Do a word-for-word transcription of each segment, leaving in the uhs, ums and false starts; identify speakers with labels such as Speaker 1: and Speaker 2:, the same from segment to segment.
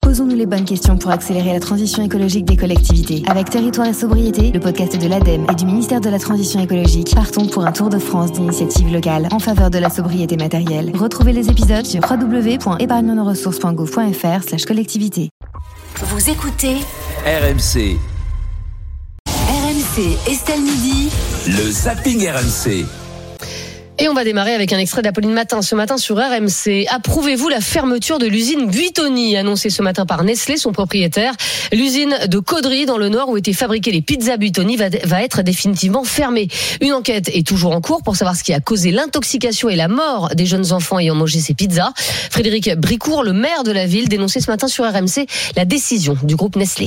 Speaker 1: Posons-nous les bonnes questions pour accélérer la transition écologique des collectivités. Avec Territoire et Sobriété, le podcast de l'ADEME et du ministère de la Transition écologique, partons pour un tour de France d'initiatives locales en faveur de la sobriété matérielle. Retrouvez les épisodes sur w w w point épargne nos ressources point gouv point f r slash collectivité.
Speaker 2: Vous écoutez
Speaker 3: R M C.
Speaker 2: R M C Estelle Midi.
Speaker 3: Le zapping R M C.
Speaker 4: Et on va démarrer avec un extrait d'Apolline Matin. Ce matin sur R M C, approuvez-vous la fermeture de l'usine Buitoni, annoncée ce matin par Nestlé, son propriétaire. L'usine de Caudry, dans le Nord, où étaient fabriquées les pizzas Buitoni, va, va être définitivement fermée. Une enquête est toujours en cours pour savoir ce qui a causé l'intoxication et la mort des jeunes enfants ayant mangé ces pizzas. Frédéric Bricourt, le maire de la ville, dénonçait ce matin sur R M C la décision du groupe Nestlé.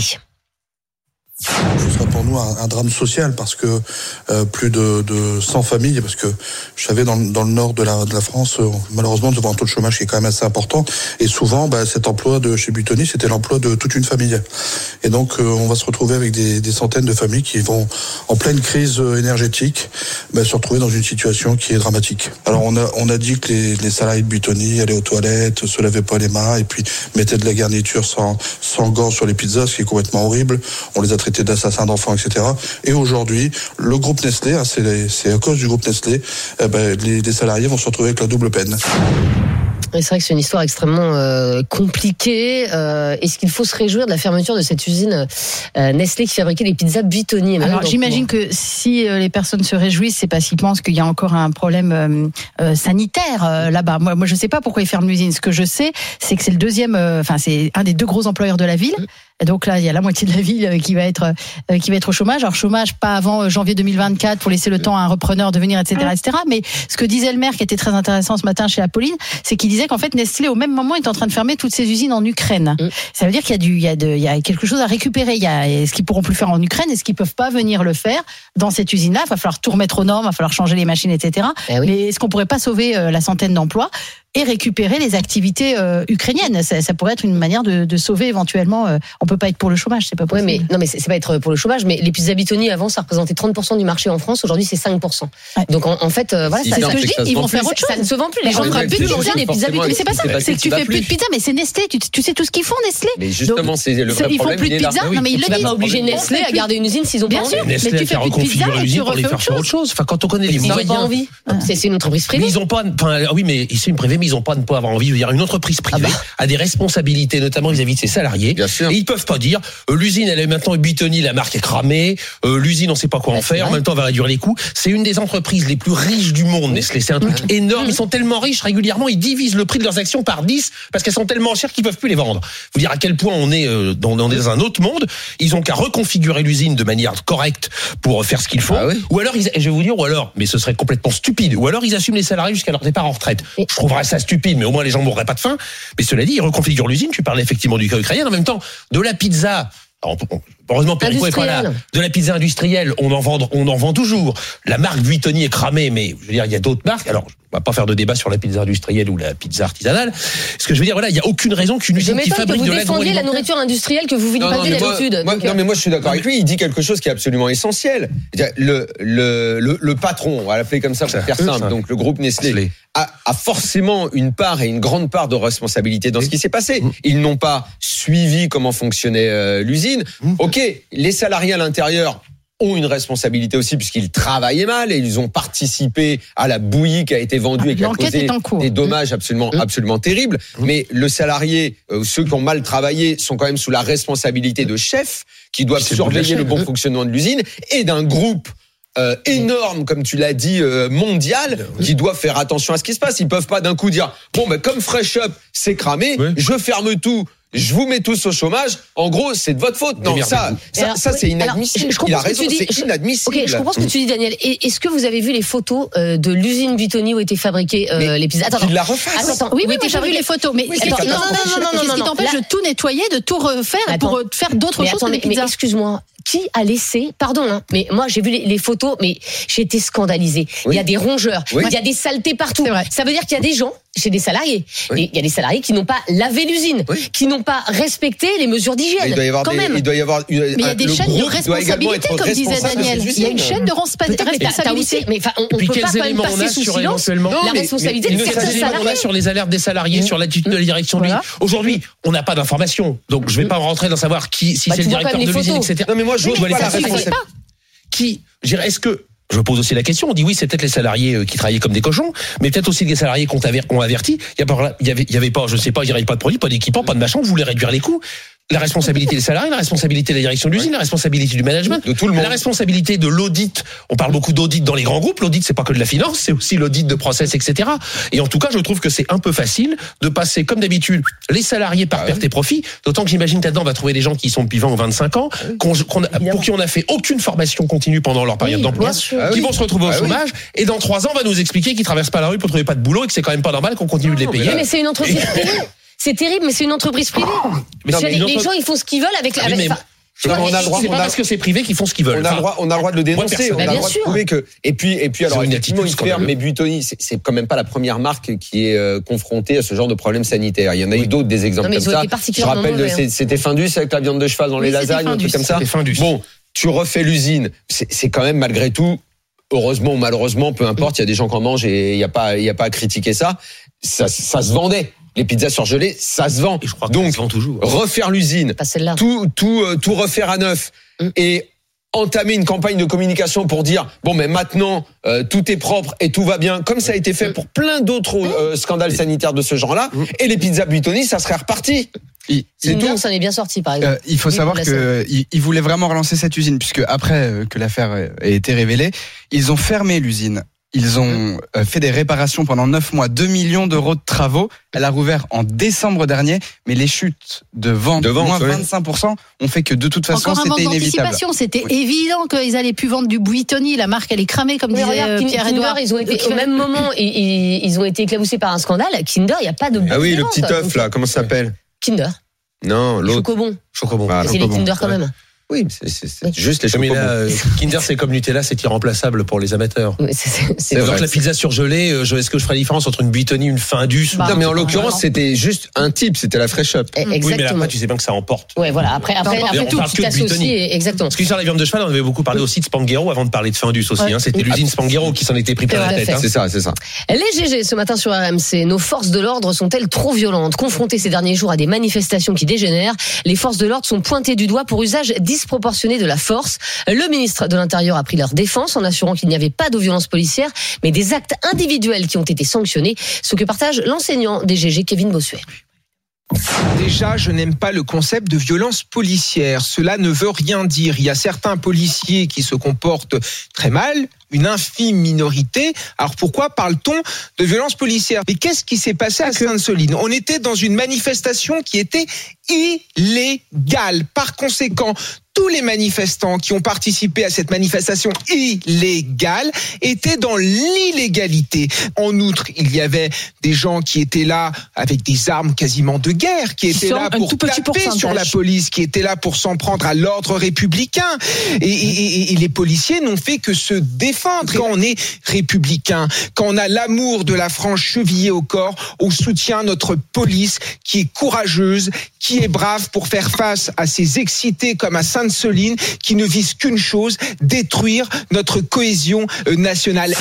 Speaker 5: Ce sera pour nous un, un drame social parce que euh, plus de, de cent familles, parce que je savais dans, dans le nord de la, de la France, euh, malheureusement, nous avons un taux de chômage qui est quand même assez important. Et souvent, bah, cet emploi de chez Buitoni, c'était l'emploi de toute une famille. Et donc, euh, on va se retrouver avec des, des centaines de familles qui vont, en pleine crise énergétique, bah, se retrouver dans une situation qui est dramatique. Alors, on a, on a dit que les, les salariés de Buitoni allaient aux toilettes, se lavaient pas les mains et puis mettaient de la garniture sans, sans gants sur les pizzas, ce qui est complètement horrible. On les a traités d'assassins d'enfants, et cetera. Et aujourd'hui, le groupe Nestlé, hein, c'est, c'est à cause du groupe Nestlé, eh ben, les, les salariés vont se retrouver avec la double peine.
Speaker 4: Et c'est vrai que c'est une histoire extrêmement euh, compliquée. Euh, est-ce qu'il faut se réjouir de la fermeture de cette usine euh, Nestlé qui fabriquait les pizzas Buitoni?
Speaker 6: Alors j'imagine que si euh, les personnes se réjouissent, c'est parce qu'ils pensent qu'il y a encore un problème euh, euh, sanitaire euh, là-bas. Moi, moi, je sais pas pourquoi ils ferment l'usine. Ce que je sais, c'est que c'est le deuxième, enfin euh, c'est un des deux gros employeurs de la ville. Et donc là, il y a la moitié de la ville qui va être euh, qui va être au chômage. Alors chômage pas avant janvier deux mille vingt-quatre pour laisser le temps à un repreneur de venir, et cetera, et cetera. Mais ce que disait le maire, qui était très intéressant ce matin chez Apolline, c'est qu'il disait qu'en fait Nestlé au même moment est en train de fermer toutes ses usines en Ukraine. Mmh. Ça veut dire qu'il y a du, il y a de, il y a quelque chose à récupérer. Il y a ce qu'ils pourront plus faire en Ukraine et ce qu'ils peuvent pas venir le faire dans cette usine-là. Il va falloir tout remettre aux normes, il va falloir changer les machines, et cetera. Eh oui. Mais est-ce qu'on pourrait pas sauver euh, la centaine d'emplois et récupérer les activités euh, ukrainiennes? Ça, ça pourrait être une manière de, de sauver éventuellement. Euh, on peut pas être pour le chômage, c'est pas possible.
Speaker 4: Oui, mais non, mais c'est, c'est pas être pour le chômage. Mais les pizzas Buitoni avant, ça représentait trente pour cent du marché en France. Aujourd'hui, c'est cinq pour cent. Ouais. Donc en, en fait, euh, voilà,
Speaker 6: c'est
Speaker 4: ça,
Speaker 6: ce que je dis. Ils vont faire autre chose.
Speaker 4: Ça ne se vend plus.
Speaker 6: Les gens ne
Speaker 4: veulent
Speaker 6: plus manger des pizzas Buitoni. Mais c'est pas ça. C'est que tu fais plus de pizza. Mais c'est Nestlé. Tu, tu sais tout ce qu'ils font, Nestlé.
Speaker 7: Mais justement, c'est le vrai problème.
Speaker 6: Ils font plus de pizza. Non, mais ils le disent.
Speaker 4: Tu vas pas obliger Nestlé à garder une usine s'ils ont pas envie.
Speaker 6: Mais tu fais plus de pizza et tu refais autre chose.
Speaker 8: Enfin, quand on connaît les moyens.
Speaker 4: Ils ont pas envie. C'est une entreprise privée.
Speaker 8: Mais ils ont pas. Enfin, oui, mais c'est une privée, mais ils ont pas de pas avoir envie. Je veux dire, une entreprise privée ah bah. a des responsabilités, notamment vis-à-vis de ses salariés.
Speaker 7: Bien sûr.
Speaker 8: Et ils peuvent pas dire euh, l'usine elle est maintenant Buitoni, la marque est cramée, euh, l'usine on sait pas quoi bah, en faire, en même temps on va réduire les coûts. C'est une des entreprises les plus riches du monde, Nestlé. C'est un truc mmh. énorme. Ils sont tellement riches régulièrement, ils divisent le prix de leurs actions par dix parce qu'elles sont tellement chères qu'ils peuvent plus les vendre. Vous dire à quel point on est euh, dans, dans un autre monde. Ils ont qu'à reconfigurer l'usine de manière correcte pour faire ce qu'il faut. Ah oui. Ou alors, ils, je vais vous dire, ou alors, mais ce serait complètement stupide. Ou alors ils assument les salariés jusqu'à leur départ en retraite. Oui. Je trouverais ça stupide, mais au moins les gens mourraient pas de faim. Mais cela dit, ils reconfigurent l'usine. Tu parlais effectivement du cas ukrainien. En même temps, de la pizza. Alors, heureusement, Perico est pas là. De la pizza industrielle, on en vend, on en vend toujours. La marque Buitoni est cramée, mais je veux dire, il y a d'autres marques. Alors, on va pas faire de débat sur la pizza industrielle ou la pizza artisanale. Ce que je veux dire, voilà, il y a aucune raison qu'une usine qui fabrique de l'agroalimentaire.
Speaker 4: Vous défendiez la nourriture industrielle que vous vilipendez d'habitude.
Speaker 7: Moi,
Speaker 4: donc,
Speaker 7: non, mais moi, je suis d'accord avec lui. Il dit quelque chose qui est absolument essentiel. Le, le, le, le patron, on va l'appeler comme ça pour faire simple. Donc, le groupe Nestlé a, a forcément une part et une grande part de responsabilité dans ce qui s'est passé. Ils n'ont pas suivi comment fonctionnait euh, l'usine. Ok, les salariés à l'intérieur ont une responsabilité aussi puisqu'ils travaillaient mal et ils ont participé à la bouillie qui a été vendue ah, et qui a causé des dommages absolument, mmh. absolument terribles. Mmh. Mais le salarié, euh, ceux qui ont mal travaillé sont quand même sous la responsabilité de chefs qui doivent C'est surveiller le bon mmh. fonctionnement de l'usine et d'un groupe Euh, énorme, comme tu l'as dit, euh, mondial, oui. qui doivent faire attention à ce qui se passe. Ils peuvent pas d'un coup dire bon ben comme Fresh Up c'est cramé, oui. je ferme tout, je vous mets tous au chômage. En gros, c'est de votre faute. Non, ça, ça, alors, ça, c'est inadmissible. Alors, il a raison, dis, c'est inadmissible.
Speaker 4: Ok, je comprends ce que tu dis, Daniel. Et est-ce que vous avez vu les photos euh, de l'usine Buitoni où étaient fabriquées euh, les pizzas?
Speaker 7: Attends, il la refasse.
Speaker 6: Attends, attends, oui, oui, oui j'ai vu les photos. Mais oui, attends, non, non, non, non, non, non, non, non, non, non, non, non, non, non, de tout nettoyer, de tout refaire attends, pour faire d'autres choses que les pizzas.
Speaker 4: Mais excuse-moi, qui a laissé, pardon, hein, mais moi j'ai vu les, les photos, mais j'ai été scandalisée. Oui. Il y a des rongeurs, oui. il y a des saletés partout. Ça veut dire qu'il y a des gens, chez des salariés, oui. il y a des salariés qui n'ont pas lavé l'usine, oui. qui n'ont pas respecté les mesures d'hygiène.
Speaker 7: Il doit y avoir
Speaker 4: quand
Speaker 7: des,
Speaker 4: même.
Speaker 7: Il doit y avoir une,
Speaker 6: mais il y a des chaînes de responsabilité, comme disait Daniel. Il y a une chaîne de responsabilité.
Speaker 4: Mais enfin, on, on peut pas quand même passer sous silence la responsabilité de certains salariés.
Speaker 8: On a sur les alertes des salariés, sur l'attitude de la direction de l'usine. Aujourd'hui, on n'a pas d'informations, donc je ne vais pas rentrer dans savoir qui, si c'est le directeur de l'usine, et cetera.
Speaker 7: Non, mais moi, je vois les responsabilités.
Speaker 8: Qui, je dirais, est-ce que je pose aussi la question. On dit oui, c'est peut-être les salariés qui travaillaient comme des cochons, mais peut-être aussi des salariés qu'on ont averti. Il y avait, il y avait, il y avait pas, je sais pas, il y avait pas de produits, pas d'équipement, pas de machin. Vous voulez réduire les coûts. La responsabilité des salariés, la responsabilité de la direction de l'usine, la responsabilité du management,
Speaker 7: de tout le monde.
Speaker 8: La responsabilité de l'audit. On parle beaucoup d'audit dans les grands groupes. L'audit, c'est pas que de la finance, c'est aussi l'audit de process, et cetera. Et en tout cas, je trouve que c'est un peu facile de passer, comme d'habitude, les salariés par ah perte oui. et profit. D'autant que j'imagine là-dedans, on va trouver des gens qui sont depuis vingt ou vingt-cinq ans, qu'on, qu'on a, pour qui on n'a fait aucune formation continue pendant leur période oui, d'emploi, ah qui oui. vont se retrouver au ah chômage. Oui. Et dans trois ans, on va nous expliquer qu'ils traversent pas la rue pour trouver pas de boulot et que c'est quand même pas normal qu'on continue non, de les payer.
Speaker 4: Mais, mais c'est une entreprise privée. C'est terrible, mais c'est une entreprise privée. Mais non, mais les, les gens, ils font ce qu'ils veulent avec.
Speaker 8: Oui,
Speaker 4: avec
Speaker 8: mais, non,
Speaker 7: on a le droit,
Speaker 8: c'est pas
Speaker 7: on a,
Speaker 8: parce que c'est privé qu'ils font ce qu'ils veulent.
Speaker 7: On a le droit, on a le droit de le dénoncer. On a le droit
Speaker 4: sûr.
Speaker 7: de prouver que. Et puis, et puis, alors, effectivement, il ferme. Mais Buitoni, c'est, c'est quand même pas la première marque qui est euh, confrontée à ce genre de problème sanitaire. Il y en a oui. eu d'autres, des exemples non, comme ça. Je rappelle, de, c'est, c'était Findus avec la viande de cheval dans oui, les lasagnes, un truc comme ça. Bon, tu refais l'usine. C'est, c'est quand même malgré tout. Heureusement ou malheureusement, peu importe. Il y a des gens qui en mangent et il y a pas, il y a pas à critiquer ça. Ça, ça se vendait. Les pizzas surgelées, ça se vend.
Speaker 8: Et je crois que
Speaker 7: donc,
Speaker 8: ça se vend toujours.
Speaker 7: Refaire l'usine, tout, tout, euh, tout refaire à neuf mm. et entamer une campagne de communication pour dire bon, mais maintenant euh, tout est propre et tout va bien, comme ça a été fait pour plein d'autres euh, scandales sanitaires de ce genre-là. Mm. Et les pizzas Buitoni, ça serait reparti.
Speaker 4: Il, c'est tout. Ça en est bien sorti, par exemple.
Speaker 9: Euh, il faut oui, savoir que ils, ils voulaient vraiment relancer cette usine, puisque après euh, que l'affaire ait été révélée, ils ont fermé l'usine. Ils ont fait des réparations pendant neuf mois, deux millions d'euros de travaux. Elle a rouvert en décembre dernier, mais les chutes de vente, de vente moins vingt-cinq pour cent, ont fait que de toute façon,
Speaker 6: encore
Speaker 9: c'était inévitable.
Speaker 6: C'était
Speaker 9: oui.
Speaker 6: évident qu'ils allaient plus vendre du Buitoni. La marque, elle est cramée, comme oui, disait regarde, Pierre-Edouard.
Speaker 4: Ils ont été, au même moment, ils, ils ont été éclaboussés par un scandale. Kinder, il n'y a pas de...
Speaker 7: Ah oui, le petit œuf, là, comment ça s'appelle?
Speaker 4: Kinder.
Speaker 7: Non, l'autre.
Speaker 4: Chocobon.
Speaker 8: Chocobon.
Speaker 4: Ah, c'est les Kinder quand même.
Speaker 7: Oui, c'est, c'est, c'est oui. juste les chocobons.
Speaker 8: Là, Kinder, c'est comme Nutella, c'est irremplaçable pour les amateurs.
Speaker 4: Oui, c'est, c'est, c'est
Speaker 8: donc
Speaker 4: vrai.
Speaker 8: La pizza surgelée, je, est-ce que je ferais la différence entre une Buitoni, une Findus?
Speaker 7: bah, Non, mais en l'occurrence, c'était juste un type, c'était la Fresh Up.
Speaker 4: Exactement.
Speaker 8: Oui, mais après, tu sais bien que ça emporte.
Speaker 4: Ouais, voilà. Après, après, après tout, tu t'associes. Exactement.
Speaker 8: Parce que sur la viande de cheval, on avait beaucoup parlé aussi de Spanghero avant de parler de Findus aussi. Ouais. Hein. C'était l'usine Spanghero qui s'en était pris plein la tête. Hein.
Speaker 7: C'est ça, c'est ça.
Speaker 4: Les G G ce matin sur R M C. Nos forces de l'ordre sont-elles trop violentes? Confrontées ces derniers jours à des manifestations qui dégénèrent, les forces de l'ordre sont pointées du doigt pour usage disproportionné de la force. Le ministre de l'Intérieur a pris leur défense en assurant qu'il n'y avait pas de violence policière, mais des actes individuels qui ont été sanctionnés, ce que partage l'enseignant des G G, Kevin Bossuet.
Speaker 10: Déjà, je n'aime pas le concept de violence policière. Cela ne veut rien dire. Il y a certains policiers qui se comportent très mal, une infime minorité. Alors pourquoi parle-t-on de violence policière? Mais qu'est-ce qui s'est passé à Sainte-Soline? On était dans une manifestation qui était illégale. Par conséquent, tous les manifestants qui ont participé à cette manifestation illégale étaient dans l'illégalité. En outre, il y avait des gens qui étaient là avec des armes quasiment de guerre, qui étaient là pour taper sur la police, qui étaient là pour s'en prendre à l'ordre républicain. Et, et, et les policiers n'ont fait que se défendre. Quand on est républicain, quand on a l'amour de la France chevillé au corps, on soutient notre police qui est courageuse, qui est brave pour faire face à ces excités comme à Sainte-Soline, qui ne visent qu'une chose, détruire notre cohésion nationale.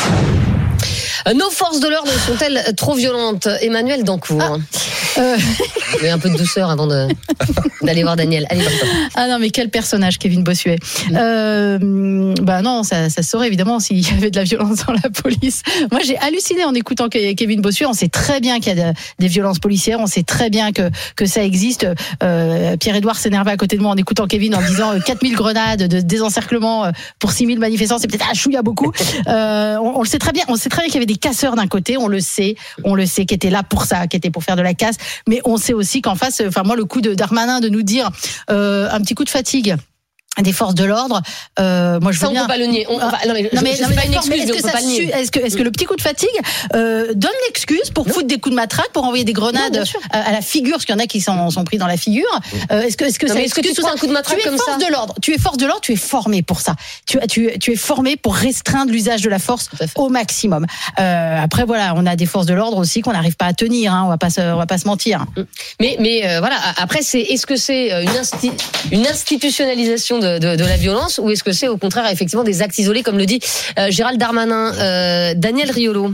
Speaker 4: Nos forces de l'ordre sont-elles trop violentes? Emmanuel Dancourt. Ah. Euh... Il y a un peu de douceur avant de, d'aller voir Daniel. Allez,
Speaker 6: ah non, mais quel personnage, Kevin Bossuet. Euh, bah non, ça, ça se saurait évidemment s'il y avait de la violence dans la police. Moi, j'ai halluciné en écoutant Kevin Bossuet. On sait très bien qu'il y a de, des violences policières. On sait très bien que, que ça existe. Euh, Pierre-Edouard s'énervait à côté de moi en écoutant Kevin en disant euh, quatre mille grenades de désencerclement euh, pour six mille manifestants. C'est peut-être un chouïa beaucoup. Euh, on, on le sait très bien. On sait très bien qu'il y avait des casseurs d'un côté. On le sait. On le sait, qui étaient là pour ça, qui étaient pour faire de la casse. Mais on sait aussi qu'en face, enfin moi, le coup de Darmanin de nous dire euh, un petit coup de fatigue. des forces de l'ordre, euh, moi je veux
Speaker 4: ça on
Speaker 6: bien.
Speaker 4: peut pas le nier. On,
Speaker 6: ah,
Speaker 4: non mais,
Speaker 6: non mais,
Speaker 4: je,
Speaker 6: non
Speaker 4: je
Speaker 6: mais
Speaker 4: pas une excuse,
Speaker 6: mais est-ce
Speaker 4: mais on
Speaker 6: que
Speaker 4: peut
Speaker 6: ça
Speaker 4: pas le nier.
Speaker 6: su, est-ce que est-ce que le petit coup de fatigue euh, donne l'excuse pour non. foutre des coups de matraque, pour envoyer des grenades non, à, à la figure, parce qu'il y en a qui sont, sont pris dans la figure. Euh, est-ce que est-ce que
Speaker 4: non,
Speaker 6: ça
Speaker 4: est-ce que tu fous un coup de matraque
Speaker 6: tu es
Speaker 4: comme
Speaker 6: force
Speaker 4: ça
Speaker 6: de l'ordre, tu es force de l'ordre, tu es formé pour ça. Tu tu tu es formé pour restreindre l'usage de la force au maximum. Euh, après voilà, on a des forces de l'ordre aussi qu'on n'arrive pas à tenir. Hein, on va pas se, on va pas se mentir.
Speaker 4: Mais mais euh, voilà. Après c'est est-ce que c'est une insti- une institutionnalisation de, de de la violence ou est-ce que c'est au contraire effectivement des actes isolés comme le dit euh, Gérald Darmanin, euh, Daniel Riolo.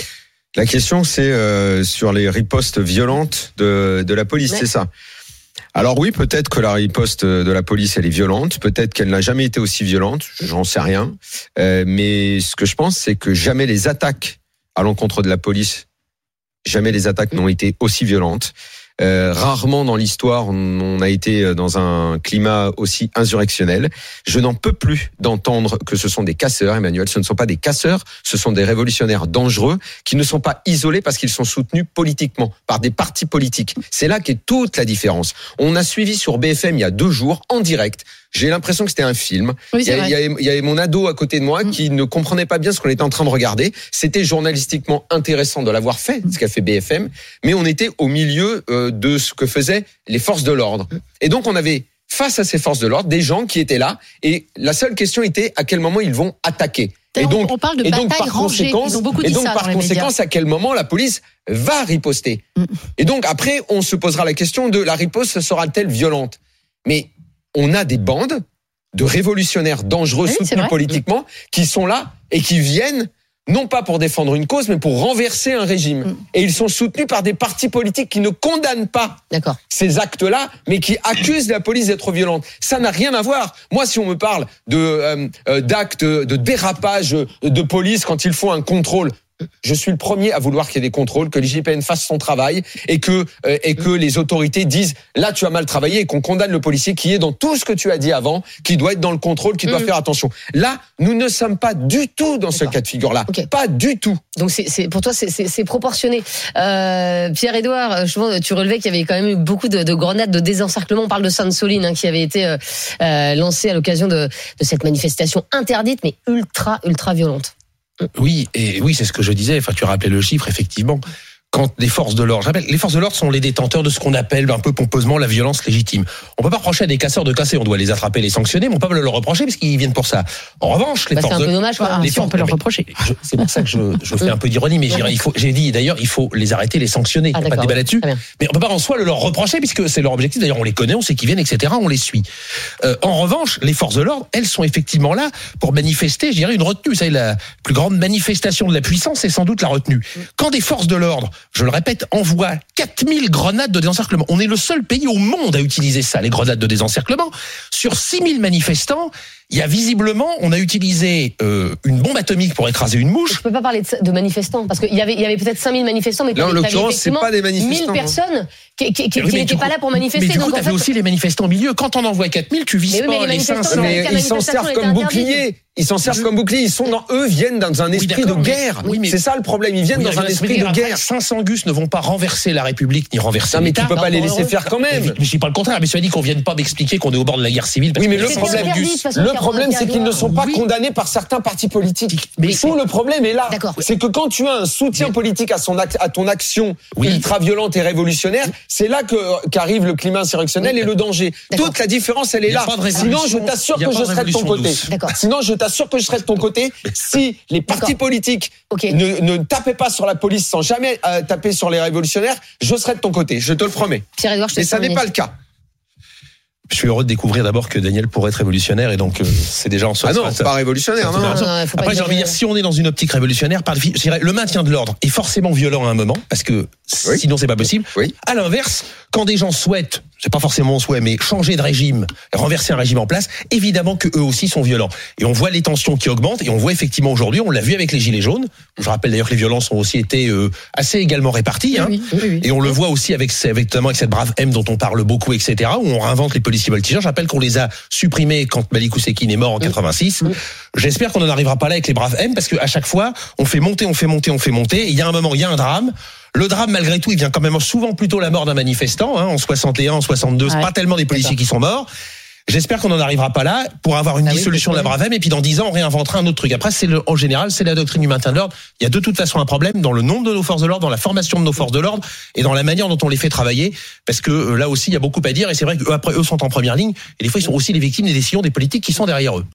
Speaker 7: La question c'est euh, sur les ripostes violentes de de la police, ouais. C'est ça. Alors oui, peut-être que la riposte de la police elle est violente, peut-être qu'elle n'a jamais été aussi violente, j'en sais rien. Euh, mais ce que je pense c'est que jamais les attaques à l'encontre de la police, jamais les attaques n'ont été aussi violentes. Euh, rarement dans l'histoire on a été dans un climat aussi insurrectionnel. Je n'en peux plus d'entendre que ce sont des casseurs, Emmanuel. Ce ne sont pas des casseurs, ce sont des révolutionnaires dangereux qui ne sont pas isolés parce qu'ils sont soutenus politiquement par des partis politiques. C'est là qu'est toute la différence. On a suivi sur B F M il y a deux jours en direct. J'ai l'impression que c'était un film.
Speaker 6: Oui,
Speaker 7: il, y a, il, y a, il y avait mon ado à côté de moi mmh. qui ne comprenait pas bien ce qu'on était en train de regarder. C'était journalistiquement intéressant de l'avoir fait, ce qu'a fait B F M, mais on était au milieu euh, de ce que faisaient les forces de l'ordre. Et donc on avait face à ces forces de l'ordre des gens qui étaient là et la seule question était à quel moment ils vont attaquer.
Speaker 6: Et donc, on parle de bataille rangée. Ils ont beaucoup dit
Speaker 7: et donc
Speaker 6: ça
Speaker 7: par
Speaker 6: dans les
Speaker 7: conséquence,
Speaker 6: médias.
Speaker 7: à quel moment la police va riposter. Mm. Et donc après, on se posera la question de la riposte sera-t-elle violente. Mais on a des bandes de révolutionnaires dangereux
Speaker 6: oui,
Speaker 7: soutenus politiquement qui sont là et qui viennent non pas pour défendre une cause, mais pour renverser un régime. Mm. Et ils sont soutenus par des partis politiques qui ne condamnent pas
Speaker 4: D'accord.
Speaker 7: ces actes-là, mais qui accusent la police d'être violente. Ça n'a rien à voir. Moi, si on me parle de euh, euh, d'actes de dérapage de police quand ils font un contrôle, je suis le premier à vouloir qu'il y ait des contrôles, que l'I G P N fasse son travail et que euh, et que les autorités disent là tu as mal travaillé et qu'on condamne le policier qui est dans tout ce que tu as dit avant, qui doit être dans le contrôle, qui doit mmh. faire attention. Là, nous ne sommes pas du tout dans ce cas de figure-là, okay. Pas du tout.
Speaker 4: Donc c'est, c'est pour toi c'est, c'est, c'est proportionné. Euh, Pierre-Édouard, je, tu relevais qu'il y avait quand même eu beaucoup de, de grenades de désencerclement. On parle de Sainte-Soline hein, qui avait été euh, euh, lancée à l'occasion de, de cette manifestation interdite mais ultra ultra violente.
Speaker 8: Oui, et oui, c'est ce que je disais. Enfin, tu rappelais le chiffre, effectivement. Quand des forces de l'ordre, je rappelle, les forces de l'ordre sont les détenteurs de ce qu'on appelle un peu pompeusement la violence légitime. On peut pas reprocher à des casseurs de casser, on doit les attraper, les sanctionner, mais on peut pas leur reprocher parce qu'ils viennent pour ça. En revanche, les
Speaker 4: bah,
Speaker 8: forces
Speaker 4: c'est un
Speaker 8: de
Speaker 4: peu dommage, quoi.
Speaker 8: les
Speaker 6: si
Speaker 8: forces,
Speaker 6: on peut leur reprocher.
Speaker 8: Je, c'est pour ça que je, je fais un peu d'ironie, mais il faut, j'ai dit d'ailleurs, il faut les arrêter, les sanctionner. Il n'y a pas de débat là-dessus. Mais on peut pas en soi le leur reprocher puisque c'est leur objectif. D'ailleurs, on les connaît, on sait qu'ils viennent, et cetera. On les suit. Euh, en revanche, les forces de l'ordre, elles sont effectivement là pour manifester, je dirais, une retenue. Vous savez, la plus grande manifestation de la puissance, c'est sans doute la retenue. Quand des forces de l'ordre, je le répète, envoient quatre mille grenades de désencerclement. On est le seul pays au monde à utiliser ça, les grenades de désencerclement. Sur six mille manifestants, il y a visiblement, on a utilisé euh, une bombe atomique pour écraser une mouche.
Speaker 4: Je peux pas parler de, de manifestants parce qu'il y avait, il y avait peut-être cinq mille manifestants, mais
Speaker 7: là, en l'occurrence, c'est pas des manifestants.
Speaker 4: mille personnes qui, qui, qui,
Speaker 8: oui,
Speaker 4: qui n'étaient pas là pour manifester.
Speaker 8: Mais du coup,
Speaker 4: donc,
Speaker 8: t'avais
Speaker 4: en fait,
Speaker 8: aussi les manifestants au milieu. Quand on envoie quatre mille, tu vises
Speaker 4: mais oui,
Speaker 8: pas
Speaker 4: mais les,
Speaker 8: les cinq cents.
Speaker 7: Mais ils s'en servent comme bouclier. Ils s'en servent comme bouclier. Ils sont dans, eux viennent dans un esprit oui, de guerre. Oui, mais c'est ça le problème. Ils viennent oui, dans un esprit de guerre.
Speaker 8: cinq cents gus ne vont pas renverser la République ni renverser l'État.
Speaker 7: Mais tu peux pas les laisser faire quand même.
Speaker 8: Mais je dis pas le contraire. Mais ça dit qu'on vienne pas m'expliquer qu'on est au bord de la guerre civile.
Speaker 7: Oui, mais le problème, le problème, c'est qu'ils ne sont pas condamnés par certains partis politiques. Mais tout le problème est là. C'est que quand tu as un soutien politique à son à ton action ultra violente et révolutionnaire, c'est là que qu'arrive le climat insurrectionnel et le danger. Toute la différence, elle est là. Sinon, je t'assure que je serai de ton côté. Sinon, je t'assure que je serai de ton côté si les partis politiques okay. ne, ne tapaient pas sur la police sans jamais euh, taper sur les révolutionnaires, je serai de ton côté, je te le promets.
Speaker 4: Pierre-Édouard, je te
Speaker 7: Mais ça n'est pas le cas.
Speaker 8: Je suis heureux de découvrir d'abord que Daniel pourrait être révolutionnaire et donc euh, c'est déjà en soi.
Speaker 7: Ah non, c'est pas révolutionnaire. Non, non, non, non,
Speaker 8: Après, j'ai envie de dire, si on est dans une optique révolutionnaire, par, je dirais, le maintien de l'ordre est forcément violent à un moment parce que oui. sinon c'est pas possible.
Speaker 7: Oui.
Speaker 8: À l'inverse, quand des gens souhaitent, c'est pas forcément mon souhait, mais changer de régime, renverser un régime en place, évidemment que eux aussi sont violents. Et on voit les tensions qui augmentent et on voit effectivement aujourd'hui, on l'a vu avec les gilets jaunes. Je rappelle d'ailleurs que les violences ont aussi été euh, assez également réparties. Hein.
Speaker 6: Oui, oui, oui.
Speaker 8: Et on le voit aussi avec, avec notamment avec cette brave M dont on parle beaucoup, et cetera. Où on réinvente les policiers voltigeurs. Je rappelle qu'on les a supprimés quand Malik Oussekine est mort en quatre-vingt-six. Oui. J'espère qu'on n'en arrivera pas là avec les braves M parce qu'à chaque fois, on fait monter, on fait monter, on fait monter. Et il y a un moment, il y a un drame. Le drame, malgré tout, il vient quand même souvent plutôt la mort d'un manifestant, hein, en soixante et un, en soixante-deux, ouais, c'est pas tellement des policiers qui sont morts. J'espère qu'on n'en arrivera pas là pour avoir une
Speaker 4: Ah oui,
Speaker 8: dissolution de la Bravem et puis dans dix ans on réinventera un autre truc. Après c'est le, en général c'est la doctrine du maintien de l'ordre. Il y a de toute façon un problème dans le nombre de nos forces de l'ordre, dans la formation de nos forces de l'ordre et dans la manière dont on les fait travailler parce que euh, là aussi il y a beaucoup à dire et c'est vrai qu'après eux sont en première ligne et des fois ils sont aussi les victimes des décisions des politiques qui sont derrière eux.